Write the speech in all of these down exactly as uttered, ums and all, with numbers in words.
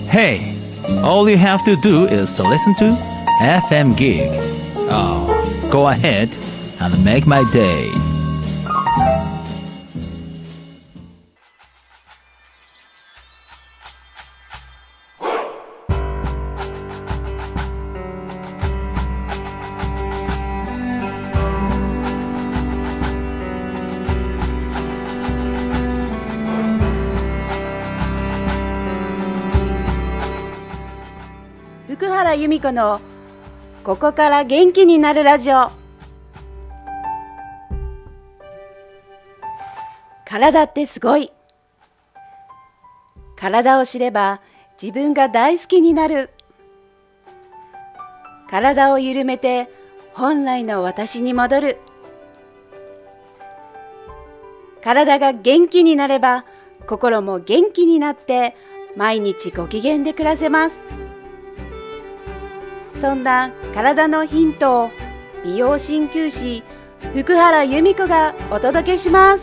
Hey, all you have to do is to listen to エフエム Gig. Oh, go ahead and make my day. 福原由美子のここから元気になるラジオ。体ってすごい。体を知れば自分が大好きになる。体を緩めて本来の私に戻る。体が元気になれば心も元気になって毎日ご機嫌で暮らせます。そんな体のヒントを美容鍼灸師福原由美子がお届けします。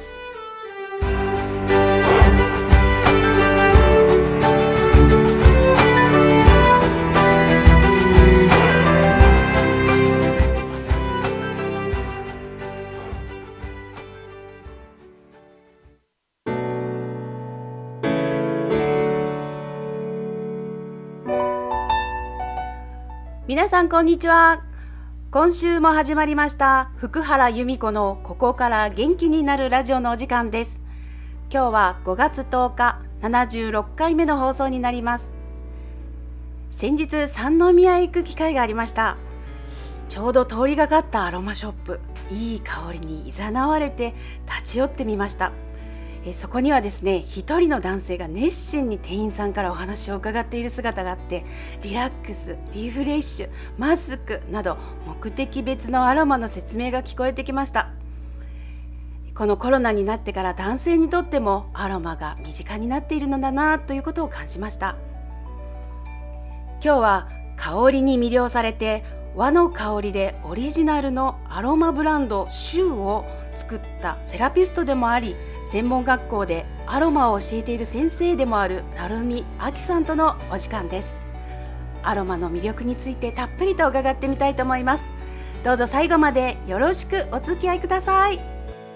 皆さんこんにちは。今週も始まりました福原由美子のここから元気になるラジオのお時間です。今日はごがつとおかななじゅうろっかいめの放送になります。先日三宮へ行く機会がありました。ちょうど通りがかったアロマショップ、いい香りに誘われて立ち寄ってみました。えそこにはですね、一人の男性が熱心に店員さんからお話を伺っている姿があって、リラックス、リフレッシュ、マスクなど目的別のアロマの説明が聞こえてきました。このコロナになってから男性にとってもアロマが身近になっているのだなということを感じました。今日は香りに魅了されて和の香りでオリジナルのアロマブランドシューを作ったセラピストでもあり、専門学校でアロマを教えている先生でもある成海亜希さんとのお時間です。アロマの魅力についてたっぷりと伺ってみたいと思います。どうぞ最後までよろしくお付き合いください。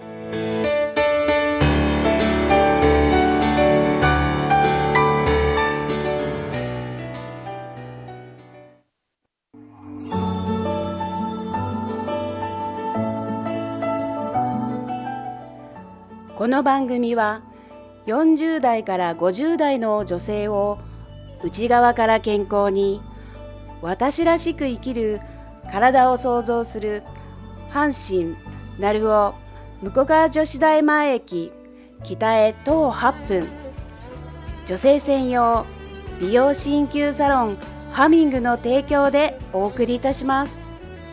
この番組はよんじゅうだいからごじゅうだいの女性を内側から健康に、私らしく生きる体を創造する阪神鳴尾武庫川女子大前駅北へ徒歩はっぷん、女性専用美容鍼灸サロンハミングの提供でお送りいたします。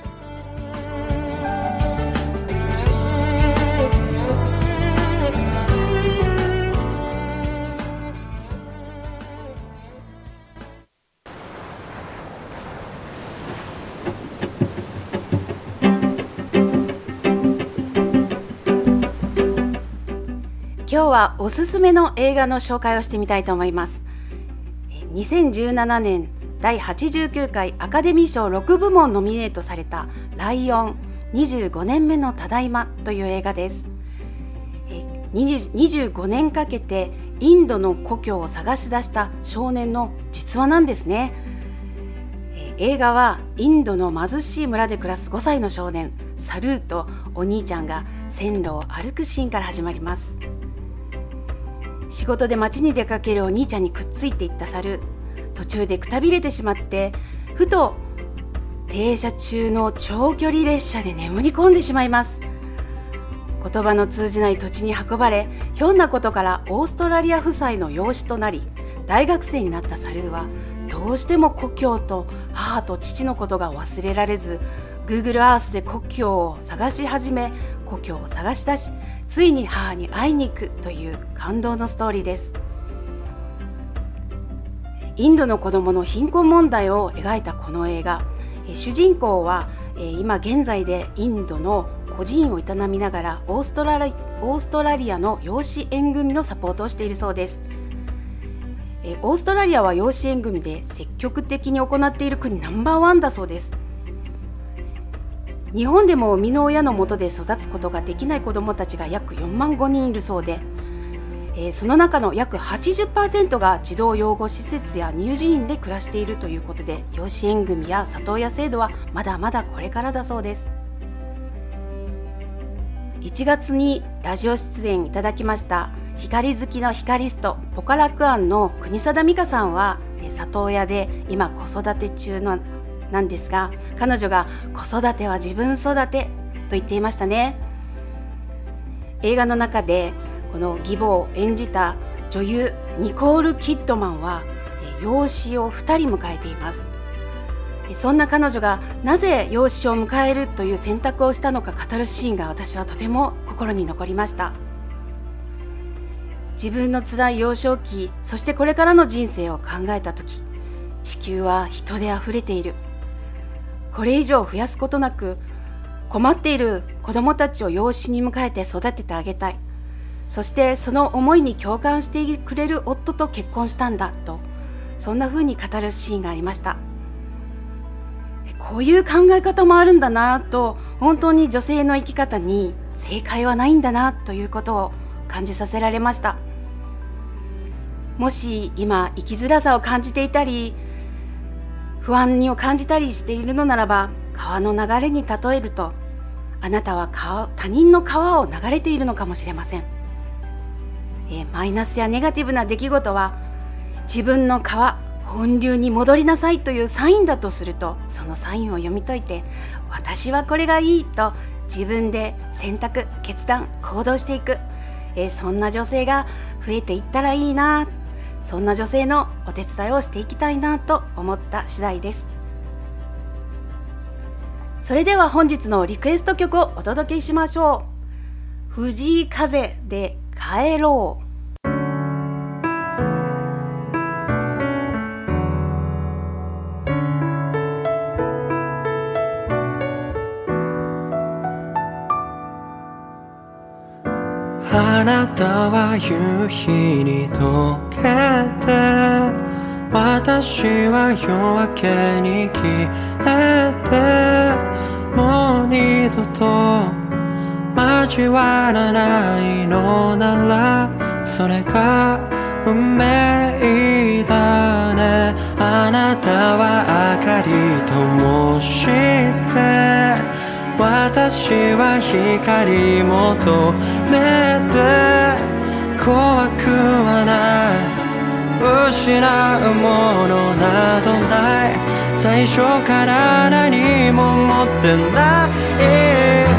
今日はおすすめの映画の紹介をしてみたいと思います。にせんじゅうななねんだいはちじゅうきゅうかいアカデミー賞ろくぶもんノミネートされたライオンにじゅうごねんめのただいまという映画です。にじゅうごねんかけてインドの故郷を探し出した少年の実話なんですね。映画はインドの貧しい村で暮らすごさいの少年サルーとお兄ちゃんが線路を歩くシーンから始まります。仕事で街に出かけるお兄ちゃんにくっついていったサル、途中でくたびれてしまってふと停車中の長距離列車で眠り込んでしまいます。言葉の通じない土地に運ばれ、ひょんなことからオーストラリア夫妻の養子となり、大学生になったサルーはどうしても故郷と母と父のことが忘れられず、 Google Earth で故郷を探し始め、故郷を探し出し、ついに母に会いに行くという感動のストーリーです。インドの子どもの貧困問題を描いたこの映画、主人公は今現在でインドの孤児院を営みながらオーストラリ、オーストラリアの養子縁組のサポートをしているそうです。 えオーストラリアは養子縁組で積極的に行っている国ナンバーワンだそうです。日本でも生みの親の下で育つことができない子どもたちが約よんまんごにんいるそうで、えー、その中の約 はちじゅっパーセント が児童養護施設や乳児院で暮らしているということで、養子縁組や里親制度はまだまだこれからだそうです。いちがつにラジオ出演いただきました光好きの光ストポカラクアンの国定美香さんは里親で今子育て中のなんですが、彼女が子育ては自分育てと言っていましたね。映画の中でこの義母を演じた女優ニコール・キッドマンは養子をふたり迎えています。そんな彼女がなぜ養子を迎えるという選択をしたのか語るシーンが私はとても心に残りました。自分の辛い幼少期、そしてこれからの人生を考えたとき、地球は人であふれている。これ以上増やすことなく、困っている子どもたちを養子に迎えて育ててあげたい。そしてその思いに共感してくれる夫と結婚したんだと、そんな風に語るシーンがありました。こういう考え方もあるんだなと、本当に女性の生き方に正解はないんだなということを感じさせられました。もし今生きづらさを感じていたり、不安を感じたりしているのならば、川の流れに例えると、あなたは川他人の川を流れているのかもしれません。えー、マイナスやネガティブな出来事は自分の川本流に戻りなさいというサインだとすると、そのサインを読み解いて、私はこれがいいと自分で選択、決断、行動していく、えー、そんな女性が増えていったらいいな、そんな女性のお手伝いをしていきたいなと思った次第です。それでは本日のリクエスト曲をお届けしましょう。藤井風で帰ろう。 あなたは夕日に溶けて、私は夜明けに消えて、もう二度と交わらないのなら、それが運命だね。あなたは明かり灯して、私は光求めて、怖くはない、失うものなどない、最初から何も持ってない。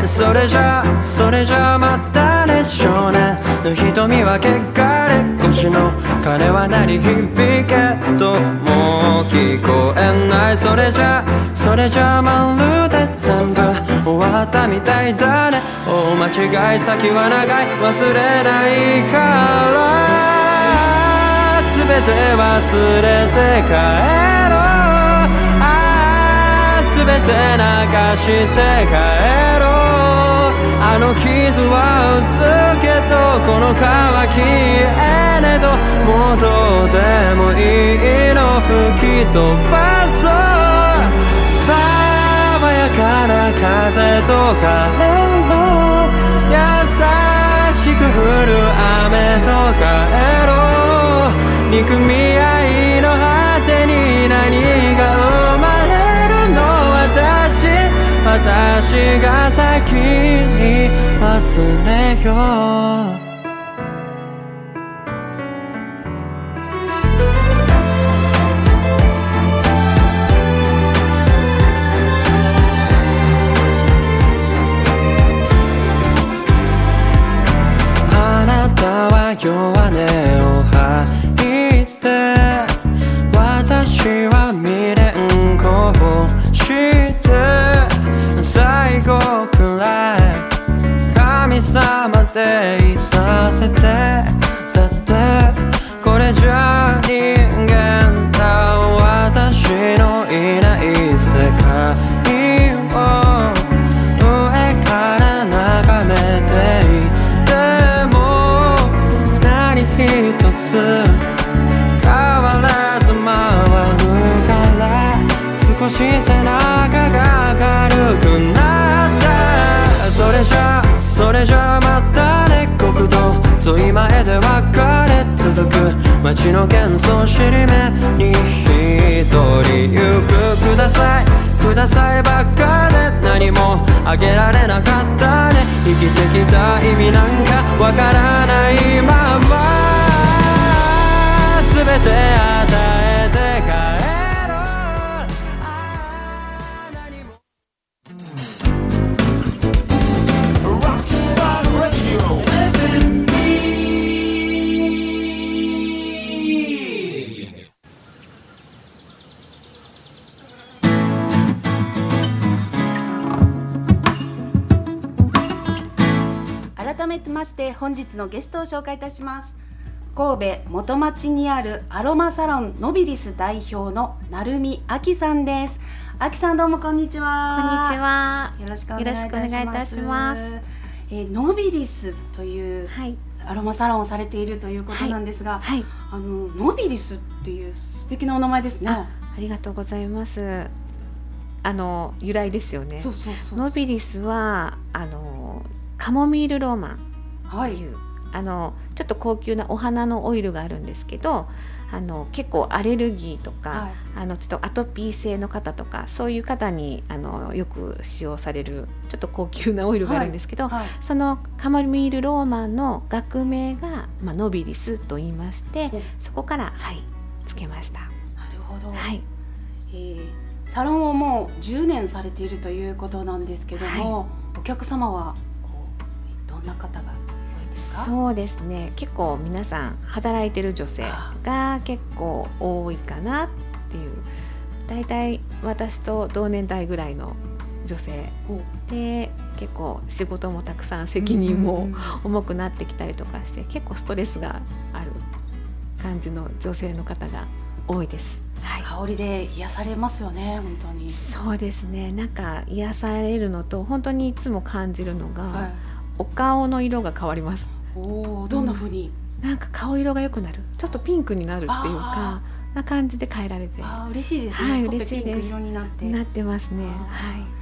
それじゃそれじゃまたね、少年の瞳は汚れ、腰の鐘は鳴り響けともう聞こえない。それじゃそれじゃまるで全部終わったみたいだね。大間違い先は長い、忘れないから、全て忘れて帰ろう。ああ全て流して帰ろう。あの傷はうつけとこの乾きえねど、もうどうでもいいの吹き飛ばそう。爽やかな風と帰ろう。優しく降る雨と帰ろう。憎み合いの果てに何が生まれるの。私私が先に忘れよう。弱音を吐いて、私は未練こぼして、最後くらい神様でいさし背中が軽くなった。それじゃそれじゃまたね。国道沿い前で別れ続く街の喧騒尻目に一人行く。くださいくださいばっかで何もあげられなかったね。生きてきた意味なんかわからないまま全て与えて帰ろう。あ何も改めまして本日のゲストを紹介いたします。神戸元町にあるアロマサロンノビリス代表の成美亜希さんです。亜希さんどうもこんにちは。 こんにちは。 よろしくお願いいたします。 よろしくお願いいたします。 えー、ノビリスというアロマサロンをされているということなんですが、 はいはい、 あのノビリスっていう素敵なお名前ですね。 あ、ありがとうございます。あの由来ですよね。 そうそうそうそう。 ノビリスはあのカモミールローマンという、はい、あのちょっと高級なお花のオイルがあるんですけど、あの結構アレルギーとか、はい、あのちょっとアトピー性の方とかそういう方にあのよく使用されるちょっと高級なオイルがあるんですけど、はいはい、そのカモミールローマンの学名が、まあ、ノビリスと言いまして、そこから、はい、つけました。 なるほど、 はい。 えー、サロンをもうじゅうねんされているということなんですけども、はい、お客様はこうどんな方がそうですね、結構皆さん働いてる女性が結構多いかなっていう、だいたい私と同年代ぐらいの女性で、結構仕事もたくさん責任も重くなってきたりとかして、結構ストレスがある感じの女性の方が多いです。 はい、香りで癒されますよね。本当にそうですね、なんか癒されるのと本当にいつも感じるのが、はい、お顔の色が変わります。 おー、どんな風に、 うん、なんか顔色が良くなる、ちょっとピンクになるっていうかな感じで変えられて、 あ、嬉しいですね。 はい、嬉しいです。 ピンク色になってなってますね。はい、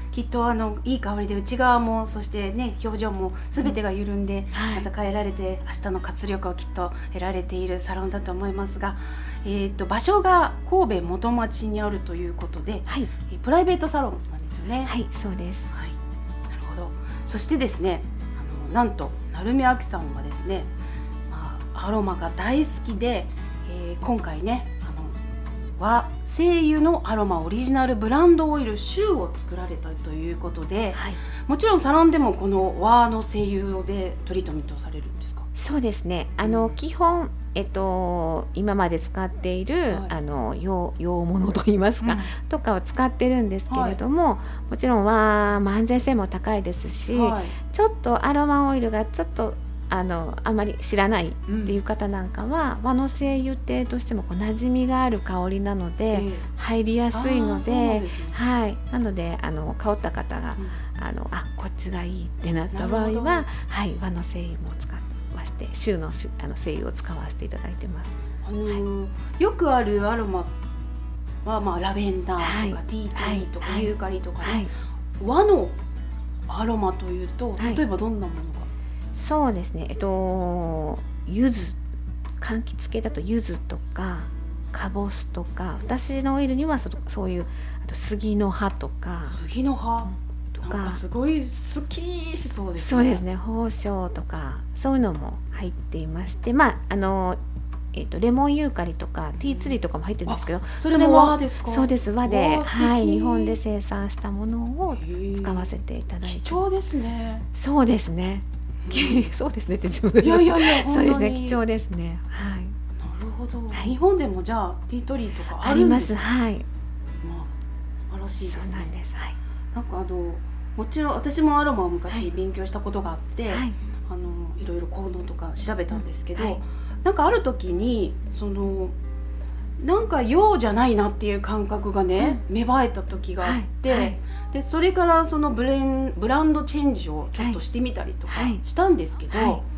きっとあのいい香りで内側もそしてね表情も全てが緩んで、うん、はい、また変えられて明日の活力をきっと得られているサロンだと思いますが、えー、と場所が神戸元町にあるということで、はい、プライベートサロンなんですよね。 はい、そうです。 はい、なるほど。そしてですね、あのなんと成美亜希さんはですね、まあ、アロマが大好きで、えー、今回ね和精油のアロマオリジナルブランドオイルシューを作られたということで、はい、もちろんサロンでもこの和の精油でトリートメントされるんですか？ そうですね、あの基本、えっと、今まで使っている、はい、あの 洋, 洋物といいますか、うん、とかを使ってるんですけれども、はい、もちろん和安全性も高いですし、はい、ちょっとアロマオイルがちょっとあのあまり知らないっていう方なんかは、うん、和の精油ってどうしてもこう馴染みがある香りなので、えー、入りやすいの で, で、ね、はい、なのであの香った方が、うん、あのあこっちがいいってなった場合は、はい、和の精油も使わせてシュー の, あの精油を使わせていただいてます。 あのーはい、よくあるアロマは、まあ、ラベンダーとか、はい、ティーティーとか、はい、ユーカリとかね、はい、和のアロマというと例えばどんなものが、はい、 そうですね、えっと柚子、柑橘系だと柚子とかカボスとか、私のオイルには そ, そういうあと杉の葉とか杉の葉とか、なんかすごいスッキリしそうですね。 そうですね、宝生とかそういうのも入っていまして、まああのえー、とレモンユーカリとかティーツリーとかも入ってるんですけど、 それも和ですか？ そうです、和で、はい、日本で生産したものを使わせていただいて。 貴重ですね。 そうですね、そうですねって自分でいやいやいやそうですね、貴重ですね。はい。 なるほど。はい、日本でもじゃあティートリーとかあります。はい。 まあ素晴らしいですね。 そうなんです。はい。 なんかあのもちろん私もアロマを昔勉強したことがあって、はい、あのいろいろ効能とか調べたんですけど、はい、なんかある時にそのなんか洋じゃないなっていう感覚がね、うん、芽生えた時があって。はいはい、でそれからそのブレンブランドチェンジをちょっとしてみたりとかしたんですけど、はいはい、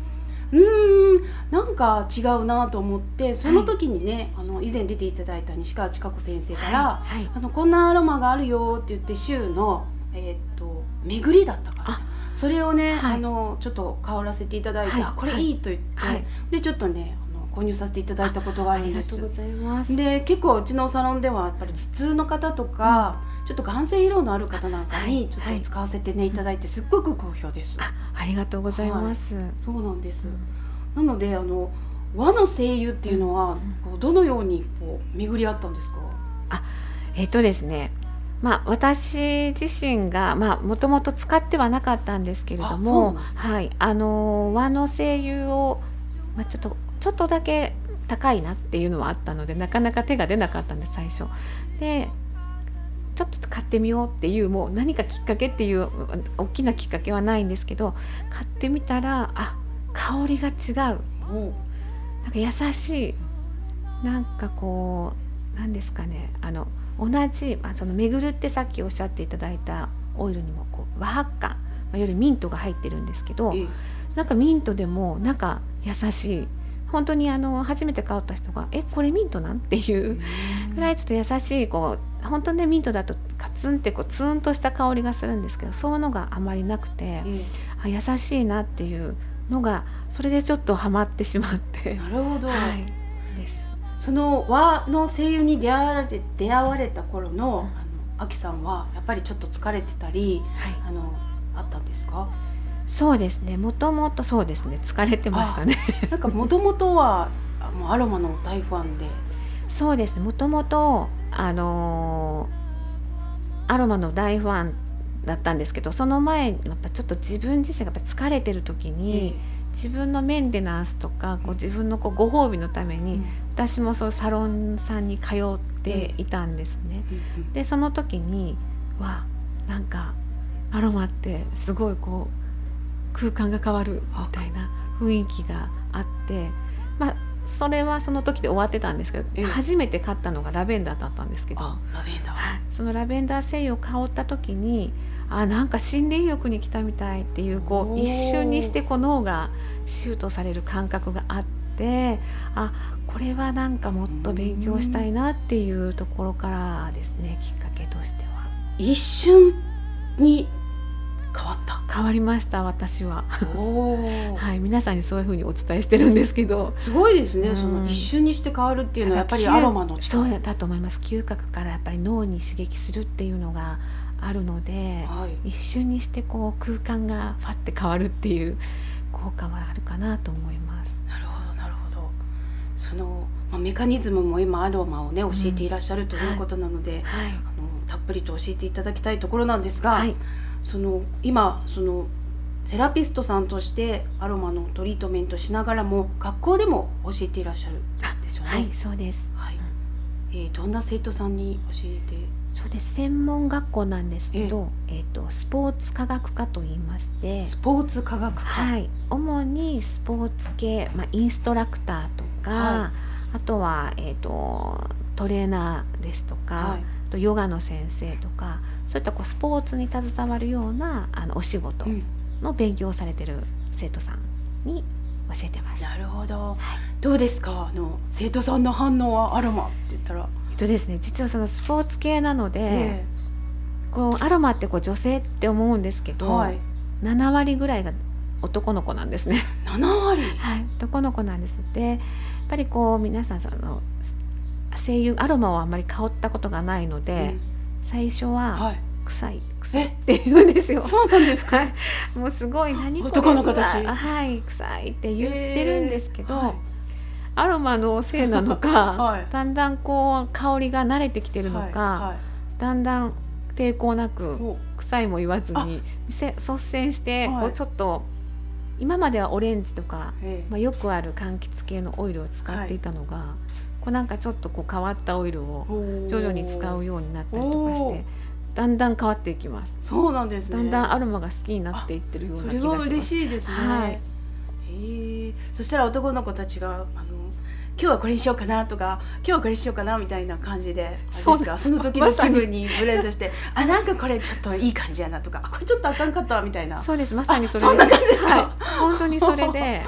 うーんなんか違うなと思って、その時にね、はい、あの以前出ていただいた西川千佳子先生から、はいはい、あのこんなアロマがあるよって言って週の、えー、と巡りだったからそれをね、はい、あのちょっと香らせていただいて、はい、あこれいいと言って、はい、でちょっとねあの購入させていただいたことがあるんです。 ありがとうございます。 で結構うちのサロンではやっぱり頭痛の方とか、うんちょっと眼性疲労のある方なんかにちょっと使わせてね、はい、いただいてすっごく好評です。 あ、ありがとうございます、はい、 そうなんです、うん、なのであの和の精油っていうのは、うん、こうどのようにこう巡り合ったんですか？ あ、えっとですねまあ、私自身がもともと使ってはなかったんですけれども、はい、あの和の精油を、まあ、ちょっとちょっとだけ高いなっていうのはあったのでなかなか手が出なかったんです最初でちょっと買ってみようっていうもう何かきっかけっていう大きなきっかけはないんですけど買ってみたらあ香りが違うなんか優しいなんかこうなんですかねあの同じあそのめぐるってさっきおっしゃっていただいたオイルにもこう和ハッカン、まあ、よりミントが入ってるんですけどなんかミントでもなんか優しい本当にあの初めて香った人がえこれミントなんっていうぐらいちょっと優しいこう本当ねミントだとカツンってこうツーンとした香りがするんですけどそういうのがあまりなくて、うん、あ優しいなっていうのがそれでちょっとハマってしまってなるほど、 はい、ですその和の精油に出会われて出会われた頃の、うん、あのあきさんはやっぱりちょっと疲れてたり、はい、あのあったんですか？ そうですねもともとそうですね疲れてましたねなんかもともとはもうアロマの大ファンでそうですねもともとあのー、アロマの大ファンだったんですけどその前やっぱちょっと自分自身がやっぱ疲れてる時に、えー、自分のメンテナンスとかこう自分のこうご褒美のために、うん、私もそうサロンさんに通っていたんですね、うん、でその時にわなんかアロマってすごいこう空間が変わるみたいな雰囲気があってまあそれはその時で終わってたんですけど、ええ、初めて買ったのがラベンダーだったんですけどあラベンダー、 はい、そのラベンダー精油を香った時にあなんか森林浴に来たみたいっていうこう一瞬にしてこう脳がシュートされる感覚があってあこれはなんかもっと勉強したいなっていうところからですねきっかけとしては一瞬に変わった変わりました私はお、はい、皆さんにそういう風にお伝えしてるんですけどすごいですね、うん、その一瞬にして変わるっていうのはやっぱりアロマの力そうだと思います嗅覚からやっぱり脳に刺激するっていうのがあるので、はい、一瞬にしてこう空間がファッて変わるっていう効果はあるかなと思います。 なるほどなるほどその、まあ、メカニズムも今アロマをね教えていらっしゃるということなので、うんはいはい、あのたっぷりと教えていただきたいところなんですが、はいその今そのセラピストさんとしてアロマのトリートメントしながらも学校でも教えていらっしゃるんですよね。 はいそうです、はいえー、どんな生徒さんに教えてそうです専門学校なんですけど、えー、えーとスポーツ科学科といいましてスポーツ科学科、 はい、主にスポーツ系、まあ、インストラクターとか、はい、あとは、えーと、トレーナーですとか、はい、あとヨガの先生とかそういったこうスポーツに携わるようなあのお仕事の勉強をされてる生徒さんに教えてます。 なるほど、はい、どうですかあの生徒さんの反応はアロマって言ったらえっとですね実はそのスポーツ系なので、えー、こうアロマってこう女性って思うんですけど、はい、ななわりぐらいが男の子なんですね。 ななわりはい、男の子なんです。でやっぱりこう皆さんその精油アロマをあんまり香ったことがないので、うん、最初は臭い、はい、臭いって言うんですよ。 そうなんですか。 もうすごい何これ男の子たちはい臭いって言ってるんですけど、はい、アロマのせいなのか、はい、だんだんこう香りが慣れてきてるのか、はいはい、だんだん抵抗なく臭いも言わずに率先して、はい、こうちょっと今まではオレンジとか、まあ、よくある柑橘系のオイルを使っていたのが、はい、こうなんかちょっとこう変わったオイルを徐々に使うようになったりとかしてだんだん変わっていきます。 そうなんですね。 だんだんアロマが好きになっていってるような気がします。 それは嬉しいですね、はい、へえ。そしたら男の子たちがあの今日はこれにしようかなとか今日はこれにしようかなみたいな感じであれですか そ, その時の気分にブレンドしてあなんかこれちょっといい感じやなとかあこれちょっとあかんかったみたいな。 そうですまさにそれそんな感じですか、 はい、本当にそれで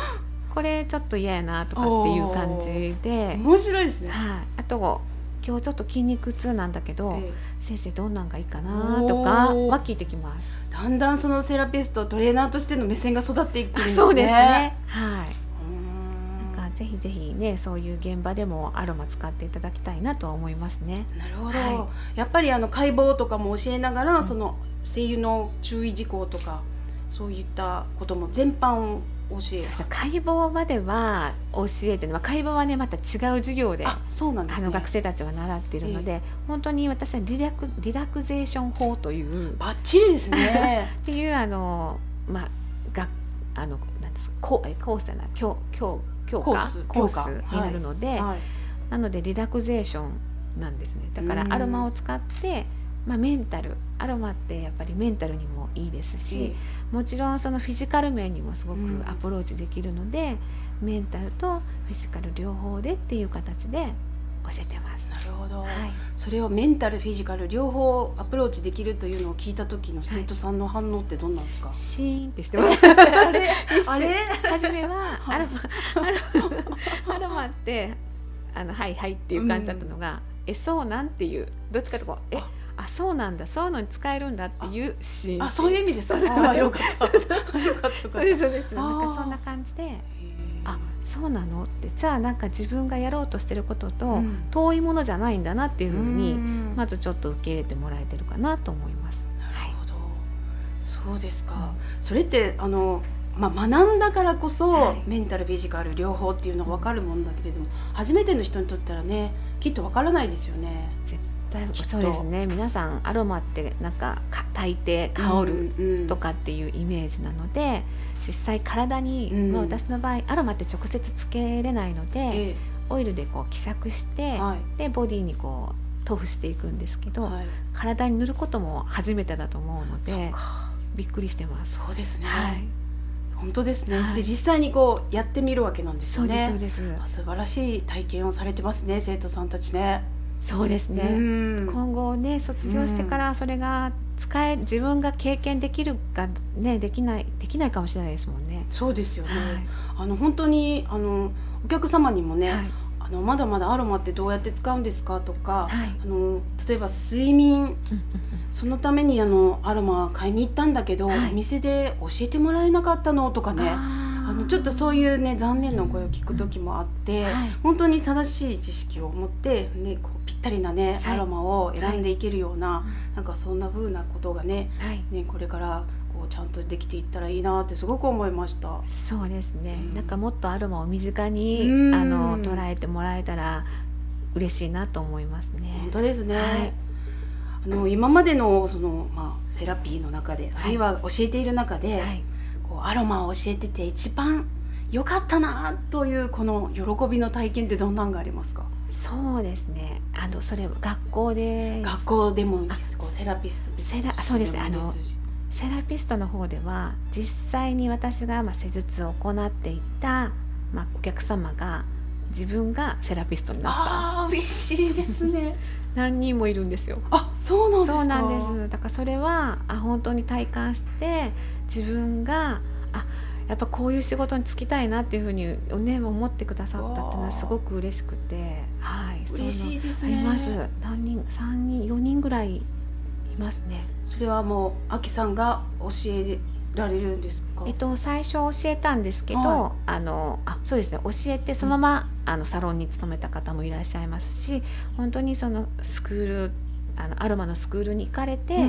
これちょっと嫌やなとかっていう感じで、 面白いですね。 はい、あと今日ちょっと筋肉痛なんだけど、 ええ、 先生どんなんがいいかなとかは聞いてきます。 だんだんそのセラピストトレーナーとしての目線が育っていくんですね。 そうですね、はい。 うーん、 なんかぜひぜひね、そういう現場でもアロマ使っていただきたいなとは思いますね。 なるほど、 はやっぱりあの解剖とかも教えながら、うん、その声優の注意事項とかそういったことも全般を教える。 そうそう、解剖までは教えてる、まあ、解剖はねまた違う授業で、 あ、そうなんですね、 あの学生たちは習っているので、えー、本当に私はリラク、リラクゼーション法というバッチリですねっていうあの、まあ、があのなんですか、コースじゃない、教教教科コースコースになるので、 はいはい、なのでリラクゼーションなんですね。だからアロマを使って、まあ、メンタル、アロマってやっぱりメンタルにもいいですし、うん、もちろんそのフィジカル面にもすごくアプローチできるので、うん、メンタルとフィジカル両方でっていう形で教えてます。 なるほど、 はい、 それをメンタルフィジカル両方アプローチできるというのを聞いた時の生徒さんの反応ってどんなんですか？ シーンってしてますあれあれ初めはアロマアロマアロマってあのはいはいっていう感じだったのが、うん、えそうなんっていう、どっちかとこうえあそうなんだ、そういうのに使えるんだっていうシーン。 あ、そういう意味ですか？あ、よかったよかったよかった。 そうですそうです。なんかそんな感じで、あ、そうなのって、じゃあなんか自分がやろうとしてることと遠いものじゃないんだなっていうふうに、ん、まずちょっと受け入れてもらえてるかなと思います。 なるほど、はい、そうですか、うん、それってあの、まあ、学んだからこそ、はい、メンタルフィジカル両方っていうのが分かるもんだけれども、初めての人にとったらね、きっと分からないですよね。 そうですね、皆さんアロマってなんか炊いて香るとかっていうイメージなので、うんうん、実際体に、うん、まあ、私の場合アロマって直接つけれないので、ええ、オイルでこう希釈して、はい、でボディにこう塗布していくんですけど、はい、体に塗ることも初めてだと思うのでびっくりしてます。 そうですね、 はい、 本当ですね、はい、で実際にこうやってみるわけなんですよね。 そうですそうです。 素晴らしい体験をされてますね、生徒さんたちね。 そうですね、うん、今後ね卒業してからそれが使え、自分が経験できるか、ね、できないできないかもしれないですもんね。 そうですよね、 はい、 あの本当にあのお客様にもね、はい、あのまだまだアロマってどうやって使うんですかとか、はい、あの例えば睡眠そのためにあのアロマ買いに行ったんだけど、はい、お店で教えてもらえなかったのとかね、あのちょっとそういうね残念な声を聞く時もあって、はい、本当に正しい知識を持って、ね、こうぴったりなね、はい、アロマを選んでいけるような、はい、なんかそんな風なことがね、はい、ねこれからこうちゃんとできていったらいいなってすごく思いました。 そうですね、うん、なんかもっとアロマを身近にあの捉えてもらえたら嬉しいなと思いますね。 本当ですね、はい、あの今までのその、まあ、セラピーの中で、はい、あるいは教えている中で、はい、こうアロマを教えてて一番良かったなというこの喜びの体験ってどんなんがありますか？ そうですね、あのそれ学校で学校でもいいですか？セラピストでセラそうですあのセラピストの方では実際に私がまあ施術を行っていた、まあ、お客様が自分がセラピストになった。 あー嬉しいですね何人もいるんですよ。 あ、そうなんですか？ そうなんです。だからそれはあ本当に体感して自分があやっぱこういう仕事に就きたいなっていうふうに、ね、思ってくださったっていうのはすごく嬉しくて、はい、 嬉しいですね。 あります。何人さんにんよにんぐらいいますね。 それはもうあきさんが教えられるんですか？ えっと、最初教えたんですけど、はい、あのあそうですね、教えてそのまま、うん、あのサロンに勤めた方もいらっしゃいますし、本当にそのスクールあのアロマのスクールに行かれて、うんうん、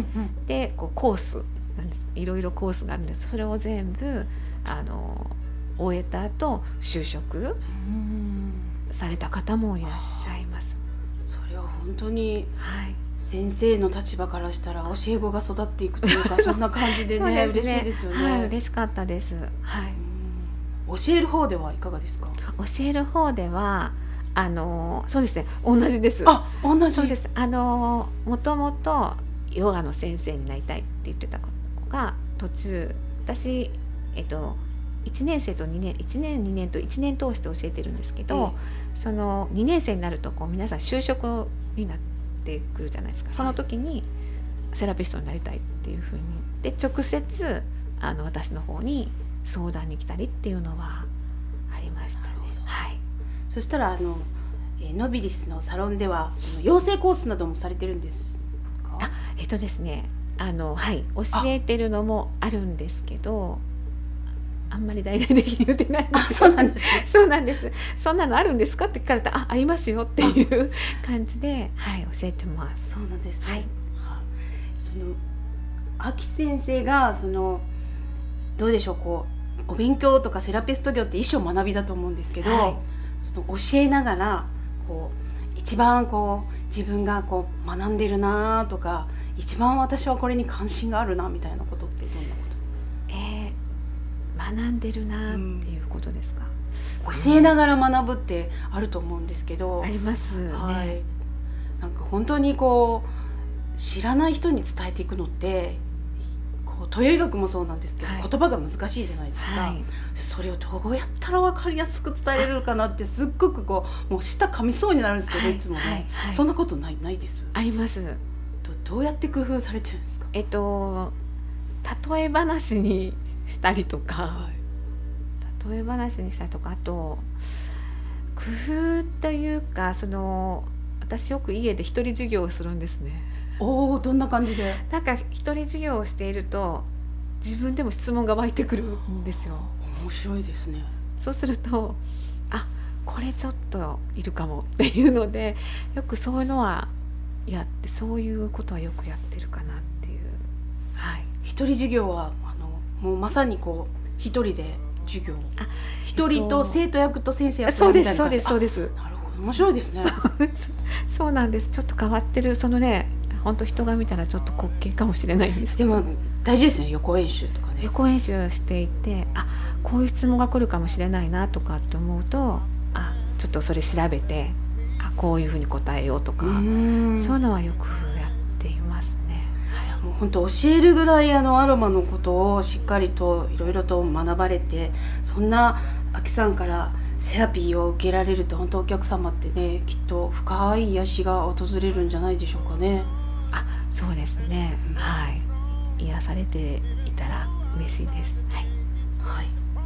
でこうコースなんです、いろいろコースがあるんです。それを全部あの終えた後就職された方もいらっしゃいます。 それは本当に、はい、先生の立場からしたら教え子が育っていくというかそんな感じで ね, でね嬉しいですよね。 はい、嬉しかったです、はい、 教える方ではいかがですか？ 教える方ではあのそうですね、同じです。 あ、同じ。 そうです。あのもともとヨガの先生になりたいって言ってた子が途中私えっといちねん生とにねんいちねんにねんといちねん通して教えてるんですけど、えー、そのにねん生になるとこう皆さん就職になってくるじゃないですか。その時にセラピストになりたいっていうふうにで直接あの私の方に相談に来たりっていうのはあありましたね。はい、 そしたらあのノビリスのサロンではその養成コースなどもされてるんですか？ あえっとですねあの、はい、教えてるのもあるんですけど、あんまり大々的に言ってないんです。 あ、そうなんですね。 そうなんです。そんなのあるんですかって聞かれたら、あ、ありますよっていう感じで、はい、教えてます。 そうなんですね。 はい、 その秋先生がそのどうでしょう、こうお勉強とかセラピスト業って一生学びだと思うんですけど、はい、その教えながらこう一番こう自分がこう学んでるなとか、一番私はこれに関心があるなみたいなことってどんなこと？ えー、学んでるなっていうことですか？ うん、教えながら学ぶってあると思うんですけど。 ありますね。はい、 なんか本当にこう知らない人に伝えていくのってこう東洋医学もそうなんですけど、はい、言葉が難しいじゃないですか。はい、それをどうやったら分かりやすく伝えれるかなってすっごくこうもう舌噛みそうになるんですけど、はい、いつもね、はいはい、そんなことないないです。 あります。 どうやって工夫されてるんですか？ えっと例え話にしたりとか、はい、例え話にしたりとか、あと工夫というか、その私よく家で一人授業をするんですね。 おー、どんな感じで？ なんか一人授業をしていると自分でも質問が湧いてくるんですよ。 面白いですね。 そうすると、あ、これちょっといるかもっていうので、よくそういうのはやって、そういうことはよくやってるかなっていう。はい、 一人授業はあのもうまさにこう一人で授業、あ、一人と生徒役と先生役みたいな感じ。 そうですそうですそうです。 なるほど、面白いですね。 そうそうなんです。ちょっと変わってる、そのね、本当人が見たらちょっと滑稽かもしれないんですけど、 でも大事ですね、予行演習とかね。 予行演習していて、あ、こういう質問が来るかもしれないなとかって思うと、あ、ちょっとそれ調べて、あ、こういうふうに答えようとか、うーん、そういうのはよくやっていますね。 はい、もう本当教えるぐらいあのアロマのことをしっかりといろいろと学ばれて、そんなあきさんからセラピーを受けられると、本当お客様ってね、きっと深い癒しが訪れるんじゃないでしょうかね。 あ、そうですね、うん、はい、癒されていたら嬉しいです。はい、はい、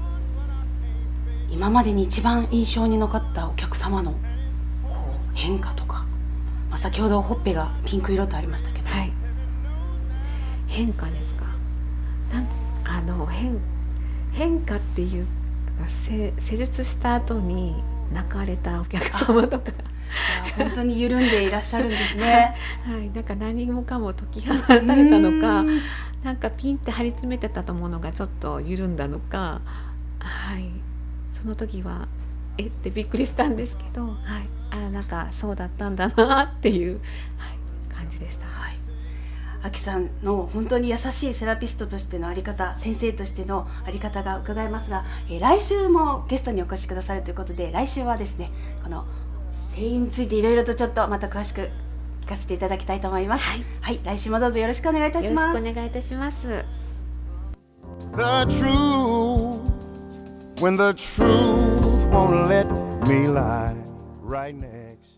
今までに一番印象に残ったお客様のこう変化とか、まあ、先ほどほっぺがピンク色とありましたけど、はい、 変化ですか？なんあの 変, 変化っていうか、施術した後に泣かれたお客様とか本当に緩んでいらっしゃるんですね。 はい、なんか何もかも解き放たれたのか、なんかピンって張り詰めてたものがちょっと緩んだのか、はい、その時はえってびっくりしたんですけど、はい、あ、なんかそうだったんだなっていう、はい、感じでした。 はい、あきさんの本当に優しいセラピストとしてのあり方、先生としてのあり方が伺えますが、えー、来週もゲストにお越しくださるということで、来週はですね、この声優についていろいろとちょっとまた詳しく聞かせていただきたいと思います。はい、はい、来週もどうぞよろしくお願いいたします。 よろしくお願いいたします。 The truth, when the truth won't let me lie right next.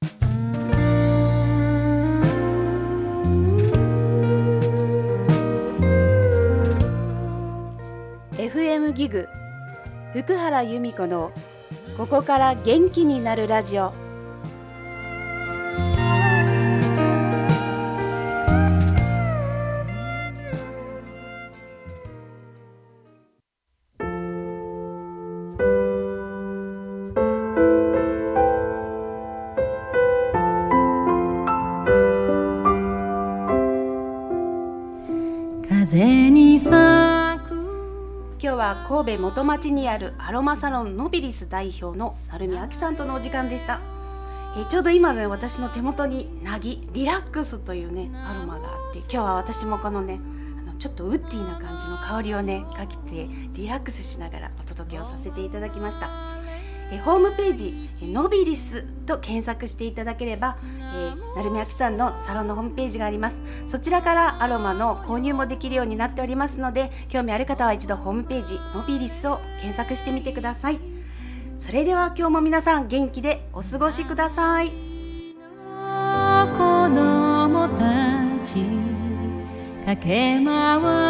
エフエム ギグ福原由美子のここから元気になるラジオ。 風に咲く。 今日は神戸元町にあるアロマサロンノビリス代表の成美亜紀さんとのお時間でした。えー、ちょうど今ね、私の手元にナギリラックスというねアロマがあって、今日は私もこのねあのちょっとウッディな感じの香りをねかけてリラックスしながらお届けをさせていただきました。えー、ホームページノビリスと検索していただければ、えー、成美亜紀さんのサロンのホームページがあります。そちらからアロマの購入もできるようになっておりますので、興味ある方は一度ホームページノビリスを検索してみてください。それでは今日も皆さん元気でお過ごしください。 子供たち駆け回